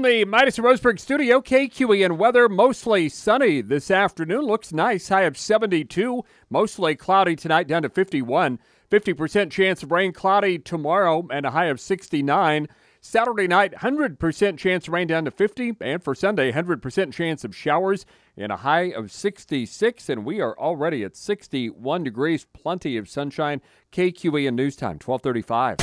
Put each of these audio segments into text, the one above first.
From the Madison Roseburg studio, KQEN weather, mostly sunny this afternoon. Looks nice, high of 72. Mostly cloudy tonight, down to 51. 50% chance of rain, cloudy tomorrow, and a high of 69. Saturday night, 100% chance of rain, down to 50. And for Sunday, 100% chance of showers and a high of 66. And we are already at 61 degrees. Plenty of sunshine. KQEN News Time, 12:35.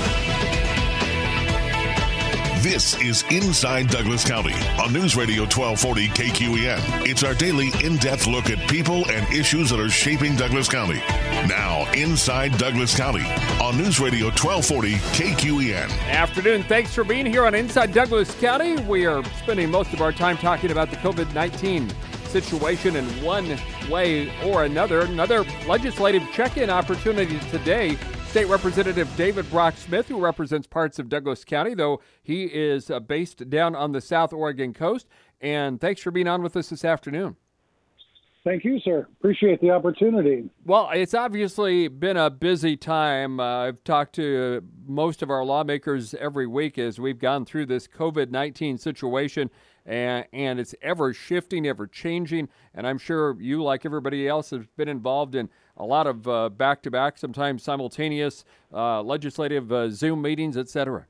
This is Inside Douglas County on News Radio 1240 KQEN. It's our daily in-depth look at people and issues that are shaping Douglas County. Now, Inside Douglas County on News Radio 1240 KQEN. Afternoon. Thanks for being here on Inside Douglas County. We are spending most of our time talking about the COVID-19 situation in one way or another. Another legislative check-in opportunity today. State Representative David Brock Smith, who represents parts of Douglas County, though he is based down on the South Oregon coast. And thanks for being on with us this afternoon. Thank you, sir. Appreciate the opportunity. Well, it's obviously been a busy time. I've talked to most of our lawmakers every week as we've gone through this COVID-19 situation, and it's ever shifting, ever changing. And I'm sure you, like everybody else, have been involved in a lot of back-to-back, sometimes simultaneous legislative Zoom meetings, et cetera.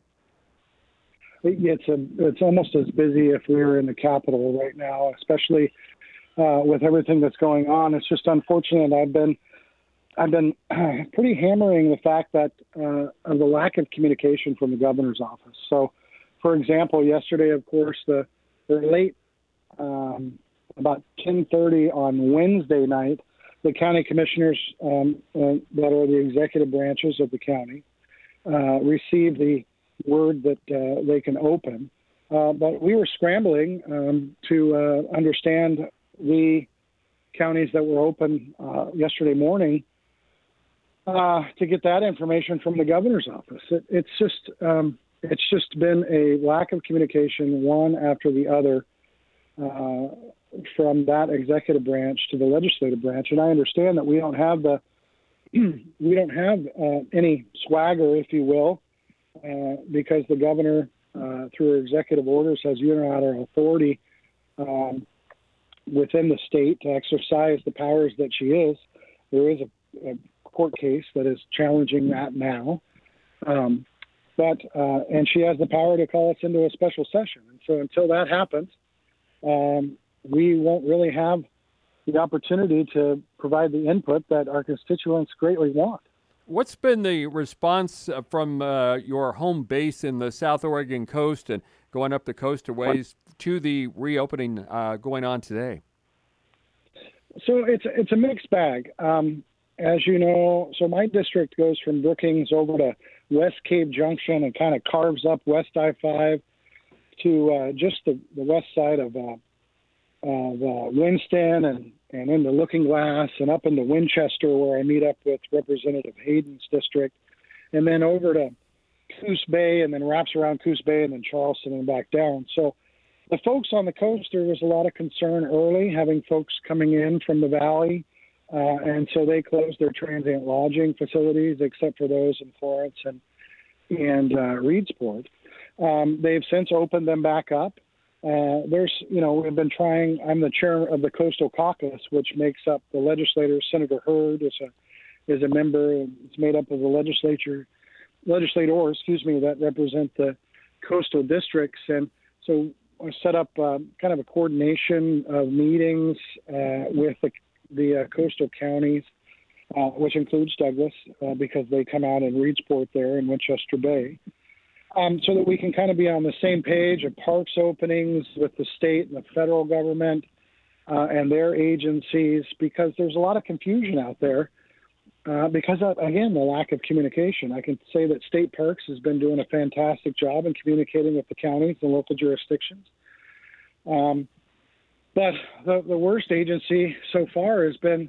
It's almost as busy if we were in the Capitol right now, especially with everything that's going on. It's just unfortunate. I've been pretty hammering the fact that of the lack of communication from the governor's office. So, for example, yesterday, of course, the late about 10:30 on Wednesday night, the county commissioners that are the executive branches of the county received the word that they can open. But we were scrambling to understand the counties that were open yesterday morning to get that information from the governor's office. It's just been a lack of communication, one after the other, from that executive branch to the legislative branch. And I understand that we don't have any swagger, if you will, because the governor, through her executive orders, has unilateral authority within the state to exercise the powers that she is. There is a court case that is challenging that now. And she has the power to call us into a special session. And so until that happens, we won't really have the opportunity to provide the input that our constituents greatly want. What's been the response from your home base in the South Oregon coast and going up the coast a ways to the reopening going on today? So it's a mixed bag. As you know, so my district goes from Brookings over to West Cave Junction and kind of carves up West I-5 to just the west side of Winston and into Looking Glass and up into Winchester, where I meet up with Representative Hayden's district, and then over to Coos Bay, and then wraps around Coos Bay and then Charleston and back down. So the folks on the coast, there was a lot of concern early, having folks coming in from the valley, and so they closed their transient lodging facilities, except for those in Florence and Reedsport. They've since opened them back up. We've been trying. I'm the chair of the Coastal Caucus, which makes up the legislators. Senator Hurd is a member. It's made up of the legislators, that represent the coastal districts. And so I set up kind of a coordination of meetings with the coastal counties, which includes Douglas, because they come out in Reedsport there in Winchester Bay. So that we can kind of be on the same page of parks openings with the state and the federal government and their agencies, because there's a lot of confusion out there because of, again, the lack of communication. I can say that State Parks has been doing a fantastic job in communicating with the counties and local jurisdictions. But the worst agency so far has been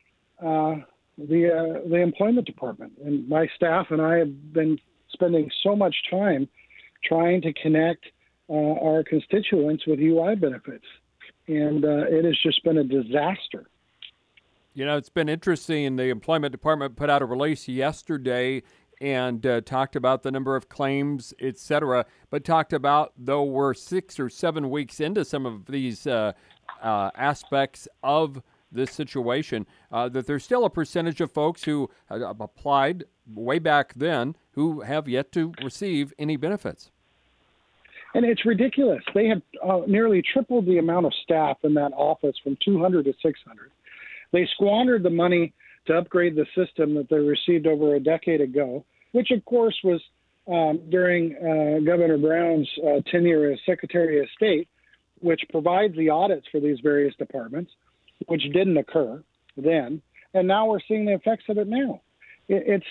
the Employment Department. And my staff and I have been spending so much time trying to connect our constituents with UI benefits. And it has just been a disaster. You know, it's been interesting. The Employment Department put out a release yesterday and talked about the number of claims, et cetera, but talked about, though we're 6 or 7 weeks into some of these aspects of this situation, that there's still a percentage of folks who applied way back then who have yet to receive any benefits. And it's ridiculous. They have nearly tripled the amount of staff in that office from 200 to 600. They squandered the money to upgrade the system that they received over a decade ago, which, of course, was during Governor Brown's tenure as Secretary of State, which provides the audits for these various departments, which didn't occur then. And now we're seeing the effects of it now. It's,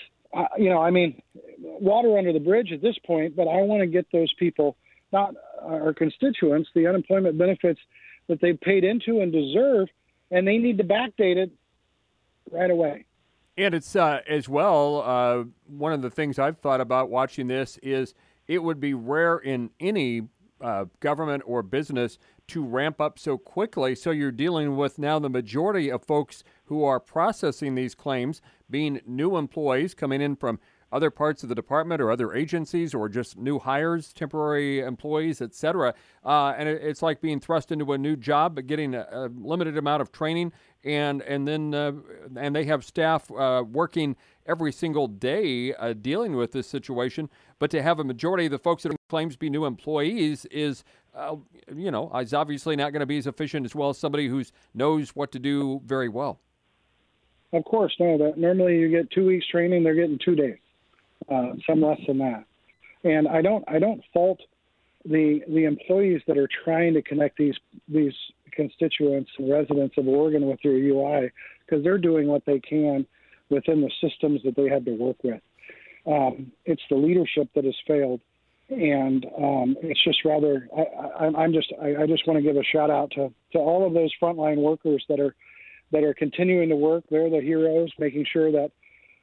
water under the bridge at this point, but I want to get those people, not our constituents, the unemployment benefits that they've paid into and deserve, and they need to backdate it right away. And it's as well, one of the things I've thought about watching this is it would be rare in any government or business to ramp up so quickly. So you're dealing with now the majority of folks who are processing these claims being new employees coming in from other parts of the department or other agencies or just new hires, temporary employees, et cetera. And it's like being thrust into a new job, but getting a limited amount of training. And they have staff working every single day dealing with this situation. But to have a majority of the folks that claims to be new employees is obviously not going to be as efficient as well as somebody who knows what to do very well. Of course, no. That normally you get 2 weeks training; they're getting 2 days, some less than that. And I don't fault the employees that are trying to connect these constituents and residents of Oregon with their UI, because they're doing what they can within the systems that they had to work with. It's the leadership that has failed, and it's just rather. I just want to give a shout out to all of those frontline workers that are continuing to work. They're the heroes, making sure that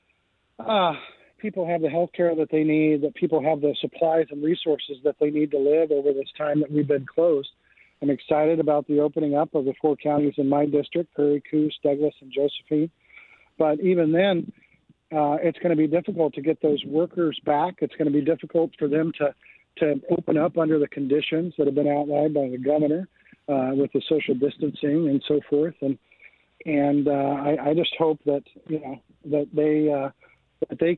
people have the health care that they need, that people have the supplies and resources that they need to live over this time that we've been closed. I'm excited about the opening up of the 4 counties in my district, Prairie, Coos, Douglas, and Josephine. But even then, it's going to be difficult to get those workers back. It's going to be difficult for them to open up under the conditions that have been outlined by the governor with the social distancing and so forth. And I just hope that they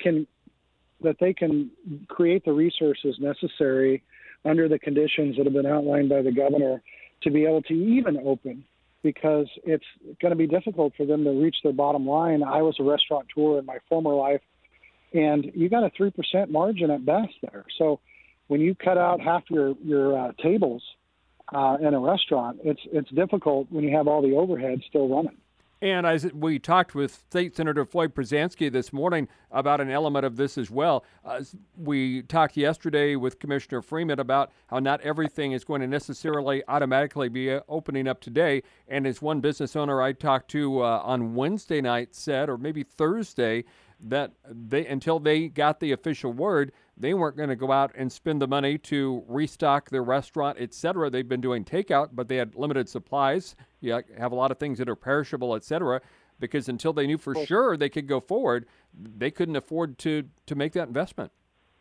can create the resources necessary under the conditions that have been outlined by the governor to be able to even open, because it's going to be difficult for them to reach their bottom line. I was a restaurateur in my former life, and you got a 3% margin at best there. So when you cut out half your tables in a restaurant, it's difficult when you have all the overhead still running. And as we talked with State Senator Floyd Przansky this morning about an element of this as well, we talked yesterday with Commissioner Freeman about how not everything is going to necessarily automatically be opening up today. And as one business owner I talked to on Wednesday night said, or maybe Thursday, that until they got the official word, they weren't going to go out and spend the money to restock their restaurant, et cetera. They've been doing takeout, but they had limited supplies. You have a lot of things that are perishable, et cetera, because until they knew for sure they could go forward, they couldn't afford to make that investment.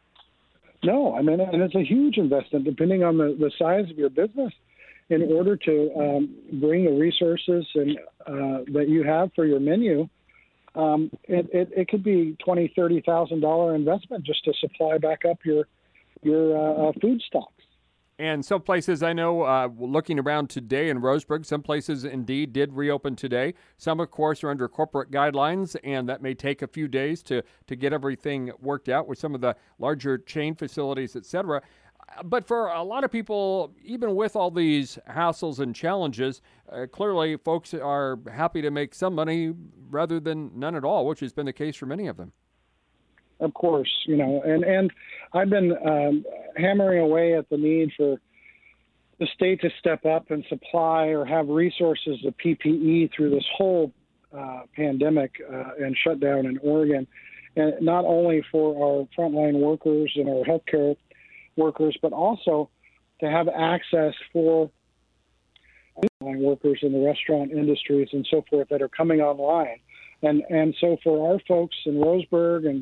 No, I mean, and it's a huge investment depending on the size of your business. In order to bring the resources and that you have for your menu, it could be $20,000, $30,000 investment just to supply back up your food stocks. And some places I know, looking around today in Roseburg, some places indeed did reopen today. Some, of course, are under corporate guidelines, and that may take a few days to get everything worked out with some of the larger chain facilities, et cetera. But for a lot of people, even with all these hassles and challenges, clearly folks are happy to make some money rather than none at all, which has been the case for many of them. Of course, and I've been hammering away at the need for the state to step up and supply or have resources of PPE through this whole pandemic and shutdown in Oregon, and not only for our frontline workers and our healthcare workers, but also to have access for workers in the restaurant industries and so forth that are coming online. And so for our folks in Roseburg and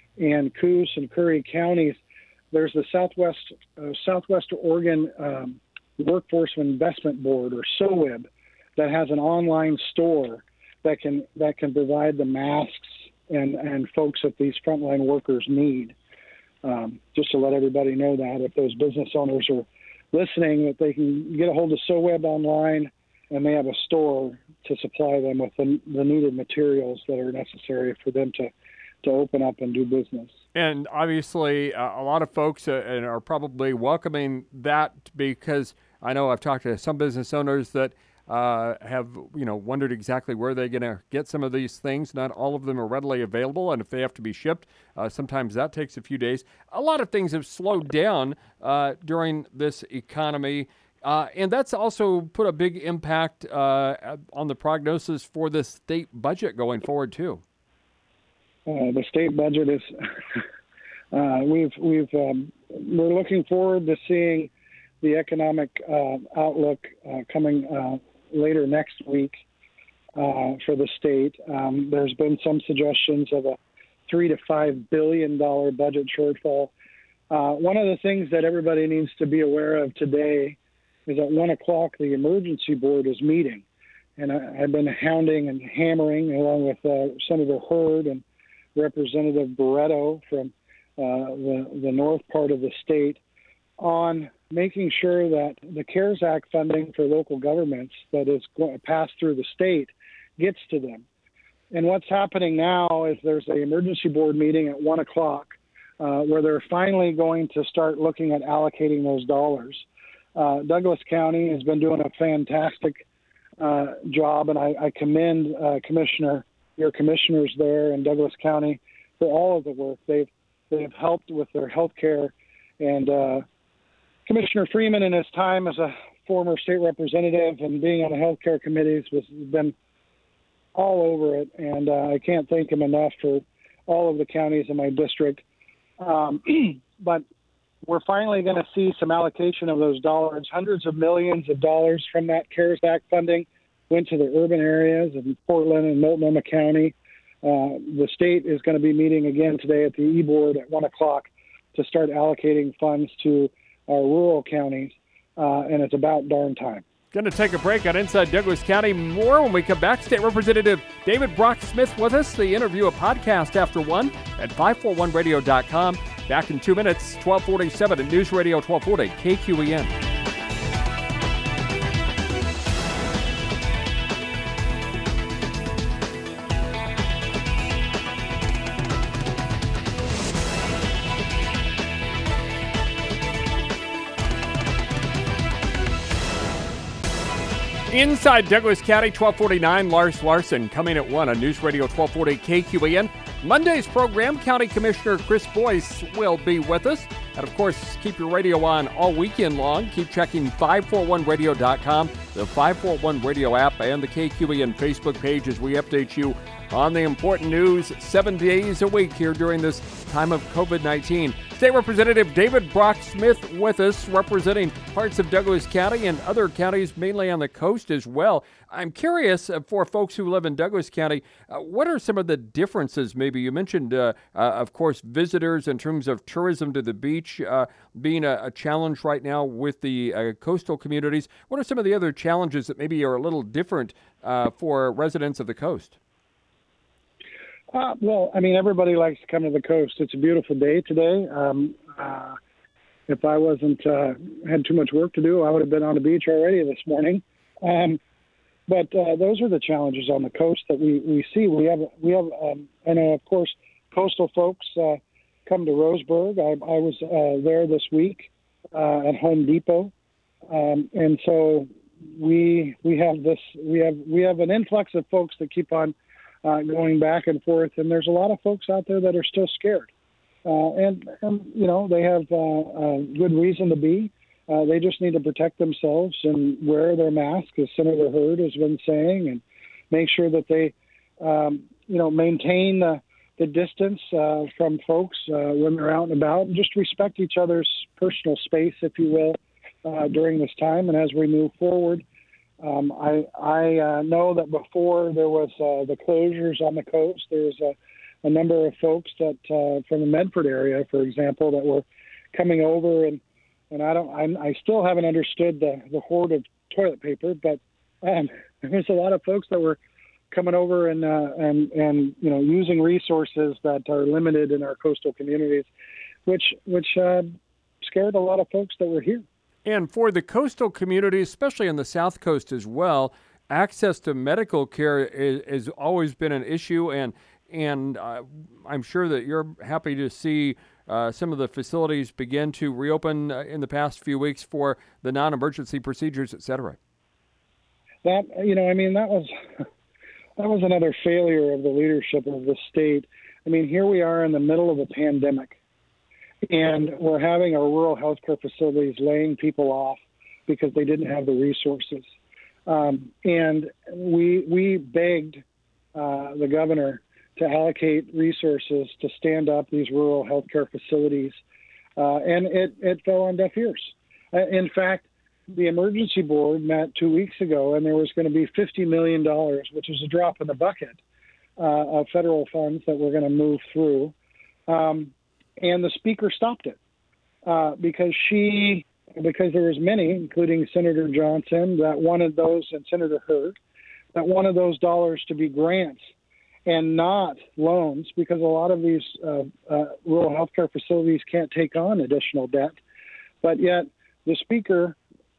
and Coos and Curry counties, there's the Southwest Oregon Workforce Investment Board, or SOWIB, that has an online store that can provide the masks and folks that these frontline workers need. Just to let everybody know that if those business owners are listening, that they can get a hold of SOWIB online, and they have a store to supply them with the needed materials that are necessary for them to open up and do business. And obviously, a lot of folks are probably welcoming that, because I know I've talked to some business owners that have wondered exactly where they're going to get some of these things. Not all of them are readily available, and if they have to be shipped, sometimes that takes a few days. A lot of things have slowed down during this economy, and that's also put a big impact on the prognosis for the state budget going forward too. The state budget is we're looking forward to seeing the economic outlook coming later next week for the state. There's been some suggestions of a $3 to $5 billion budget shortfall. One of the things that everybody needs to be aware of today is at 1 o'clock the emergency board is meeting, and I've been hounding and hammering along with Senator Hurd and Representative Barreto from the north part of the state on making sure that the CARES Act funding for local governments that is going to pass through the state gets to them. And what's happening now is there's an emergency board meeting at 1 o'clock where they're finally going to start looking at allocating those dollars. Douglas County has been doing a fantastic job, and I commend your commissioners there in Douglas County for all of the work. They've helped with their health care, and Commissioner Freeman, in his time as a former state representative and being on the health care committees, has been all over it, and I can't thank him enough for all of the counties in my district. But we're finally going to see some allocation of those dollars. Hundreds of millions of dollars from that CARES Act funding went to the urban areas of Portland and Multnomah County. The state is going to be meeting again today at the E-Board at 1 o'clock to start allocating funds to our rural counties, and it's about darn time. Going to take a break on Inside Douglas County. More when we come back. State Representative David Brock Smith with us. The interview, a podcast after 1 at 541radio.com. Back in 2 minutes, 1247 at News Radio 1240 KQEN. Inside Douglas County, 1249, Lars Larson coming at 1 on News Radio 1240 KQEN. Monday's program, County Commissioner Chris Boyce will be with us. And, of course, keep your radio on all weekend long. Keep checking 541radio.com, the 541 Radio app, and the KQEN Facebook page as we update you on the important news 7 days a week here during this time of COVID-19. State Representative David Brock Smith with us, representing parts of Douglas County and other counties, mainly on the coast as well. I'm curious, for folks who live in Douglas County, what are some of the differences? Maybe you mentioned, of course, visitors in terms of tourism to the beach being a challenge right now with the coastal communities. What are some of the other challenges that maybe are a little different for residents of the coast? Well, I mean, everybody likes to come to the coast. It's a beautiful day today. If I wasn't had too much work to do, I would have been on the beach already this morning. But those are the challenges on the coast that we see. We have I know, of course, coastal folks come to Roseburg. I was there this week at Home Depot, and so we have an influx of folks that keep on going back and forth, and there's a lot of folks out there that are still scared, and you know, they have good reason to be. They just need to protect themselves and wear their mask, as Senator Hurd has been saying, and make sure that they maintain the distance from folks when they're out and about, and just respect each other's personal space, if you will, during this time and as we move forward. I know that before there was the closures on the coast, there was a number of folks that from the Medford area, for example, that were coming over, and I still haven't understood the hoard of toilet paper, but there's a lot of folks that were coming over and using resources that are limited in our coastal communities, which scared a lot of folks that were here. And for the coastal community, especially on the South Coast as well, access to medical care has always been an issue, and I'm sure that you're happy to see some of the facilities begin to reopen in the past few weeks for the non-emergency procedures, et cetera. That was another failure of the leadership of the state. I mean, here we are in the middle of a pandemic, and we're having our rural healthcare facilities laying people off because they didn't have the resources. And we begged the governor to allocate resources to stand up these rural healthcare facilities, and it fell on deaf ears. In fact, the emergency board met 2 weeks ago, and there was going to be $50 million, which is a drop in the bucket of federal funds that we're going to move through. And the speaker stopped it because there was many, including Senator Johnson, that wanted those, and Senator Hurd, that wanted those dollars to be grants and not loans, because a lot of these rural healthcare facilities can't take on additional debt. But yet the speaker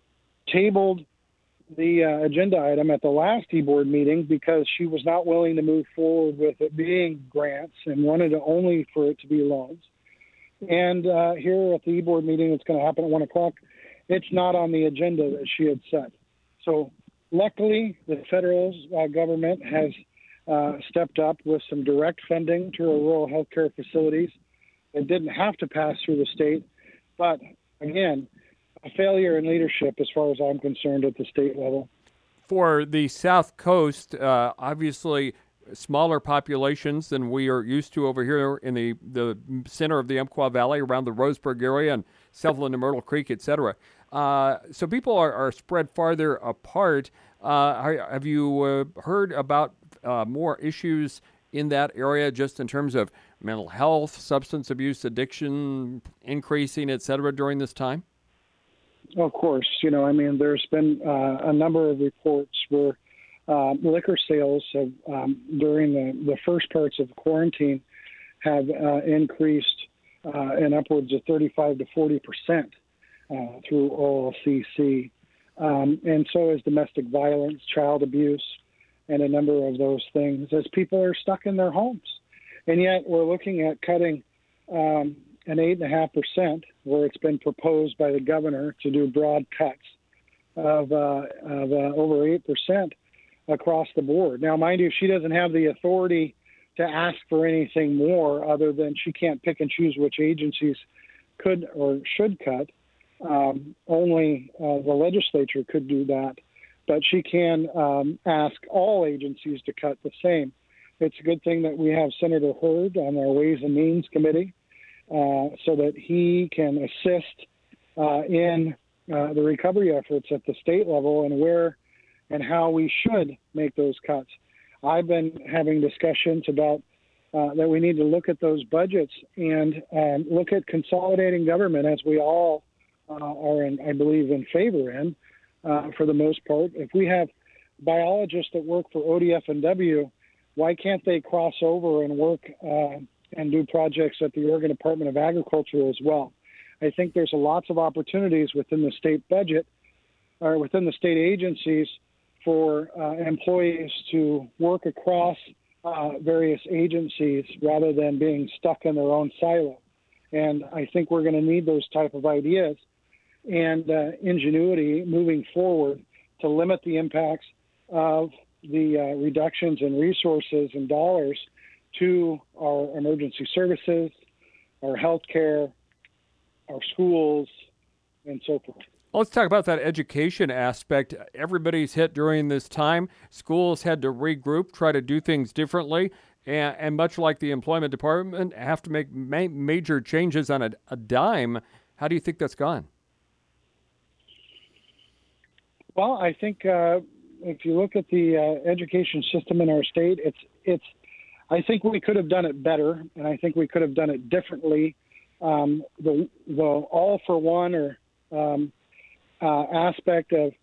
tabled the agenda item at the last e-board meeting because she was not willing to move forward with it being grants and wanted only for it to be loans. And here at the e-board meeting that's going to happen at 1 o'clock, it's not on the agenda that she had set. So luckily, the federal government has stepped up with some direct funding to our rural healthcare facilities. It didn't have to pass through the state, but again, a failure in leadership as far as I'm concerned at the state level. For the South Coast, obviously smaller populations than we are used to over here in the center of the Umpqua Valley, around the Roseburg area and Sutherland and Myrtle Creek, et cetera. So people are spread farther apart. Have you heard about more issues in that area just in terms of mental health, substance abuse, addiction increasing, et cetera, during this time? Of course. There's been a number of reports where liquor sales have, during the first parts of quarantine, have increased in upwards of 35 to 40% through OLCC. And so is domestic violence, child abuse, and a number of those things, as people are stuck in their homes. And yet we're looking at cutting an 8.5%, where it's been proposed by the governor to do broad cuts of over 8% across the board. Now, mind you, she doesn't have the authority to ask for anything more, other than she can't pick and choose which agencies could or should cut. Only the legislature could do that, but she can ask all agencies to cut the same. It's a good thing that we have Senator Hurd on our Ways and Means Committee, so that he can assist in the recovery efforts at the state level and where and how we should make those cuts. I've been having discussions about that we need to look at those budgets and look at consolidating government, as we all are, I believe, in favor in, for the most part. If we have biologists that work for ODF&W, why can't they cross over and work and do projects at the Oregon Department of Agriculture as well? I think there's lots of opportunities within the state budget or within the state agencies for employees to work across various agencies rather than being stuck in their own silo. And I think we're going to need those type of ideas and ingenuity moving forward to limit the impacts of the reductions in resources and dollars to our emergency services, our healthcare, our schools, and so forth. Let's talk about that education aspect. Everybody's hit during this time. Schools had to regroup, try to do things differently, and much like the employment department, have to make major changes on a dime. How do you think that's gone? Well, I think if you look at the education system in our state, I think we could have done it better, and I think we could have done it differently. The all for one or aspect of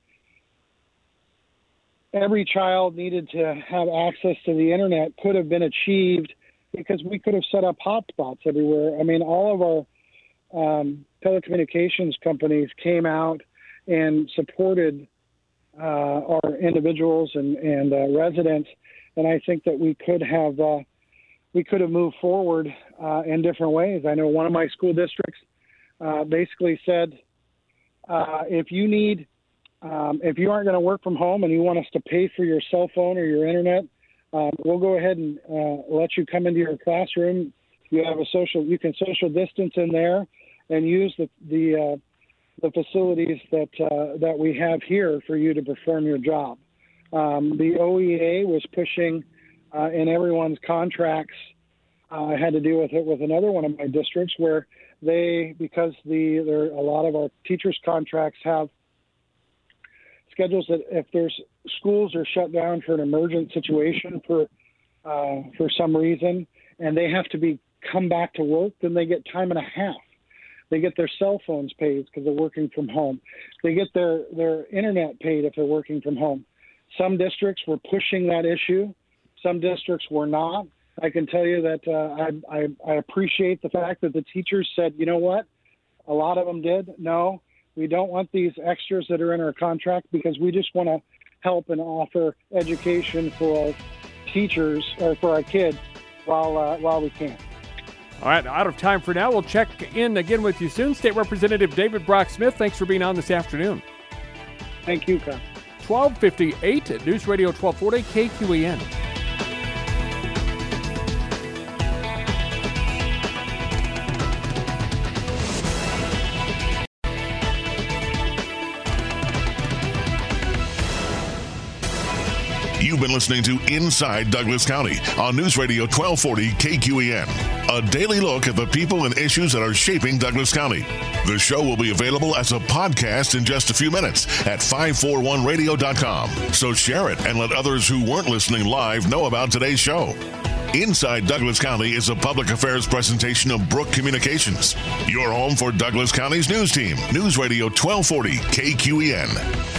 every child needed to have access to the internet could have been achieved because we could have set up hotspots everywhere. I mean, all of our telecommunications companies came out and supported our individuals and residents, and I think that we could have moved forward in different ways. I know one of my school districts basically said, if you aren't going to work from home and you want us to pay for your cell phone or your internet, we'll go ahead and let you come into your classroom. You can social distance in there and use the facilities that we have here for you to perform your job. The OEA was pushing in everyone's contracts. I had to deal with it with another one of my districts where because a lot of our teachers' contracts have schedules that if there's schools are shut down for an emergent situation for some reason, and they have to come back to work, then they get time and a half. They get their cell phones paid because they're working from home. They get their internet paid if they're working from home. Some districts were pushing that issue. Some districts were not. I can tell you that I appreciate the fact that the teachers said, you know what? A lot of them did. No, we don't want these extras that are in our contract because we just want to help and offer education for our teachers or for our kids while we can. All right, out of time for now. We'll check in again with you soon. State Representative David Brock-Smith, thanks for being on this afternoon. Thank you, Kyle. 12:58 at News Radio 1240 KQEN. You've been listening to Inside Douglas County on News Radio 1240 KQEN. A daily look at the people and issues that are shaping Douglas County. The show will be available as a podcast in just a few minutes at 541radio.com. So share it and let others who weren't listening live know about today's show. Inside Douglas County is a public affairs presentation of Brook Communications. Your home for Douglas County's news team. News Radio 1240 KQEN.